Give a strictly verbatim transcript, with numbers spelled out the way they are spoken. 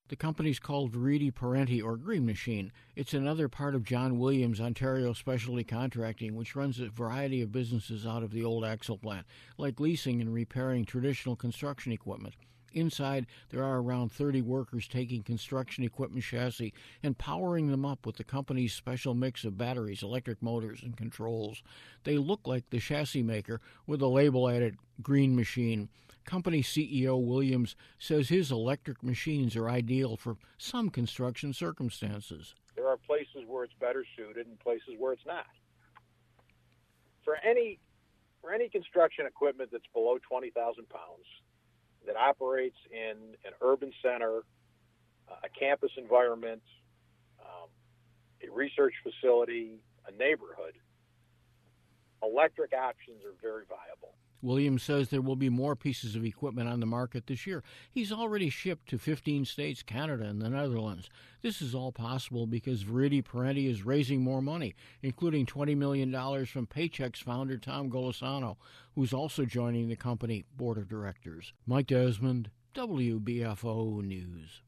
The company's called Viridi Parenti, or Green Machine. It's another part of John Williams Ontario Specialty Contracting, which runs a variety of businesses out of the old axle plant, like leasing and repairing traditional construction equipment. Inside, there are around thirty workers taking construction equipment chassis and powering them up with the company's special mix of batteries, electric motors, and controls. They look like the chassis maker with a label added Green Machine. Company C E O Williams says his electric machines are ideal for some construction circumstances. There are places where it's better suited and places where it's not. For any for any construction equipment that's below twenty thousand pounds, that operates in an urban center, uh, a campus environment, um, a research facility, a neighborhood, electric options are very viable. Williams says there will be more pieces of equipment on the market this year. He's already shipped to fifteen states, Canada, and the Netherlands. This is all possible because Viridi Parenti is raising more money, including twenty million dollars from Paychex founder Tom Golisano, who's also joining the company board of directors. Mike Desmond, W B F O News.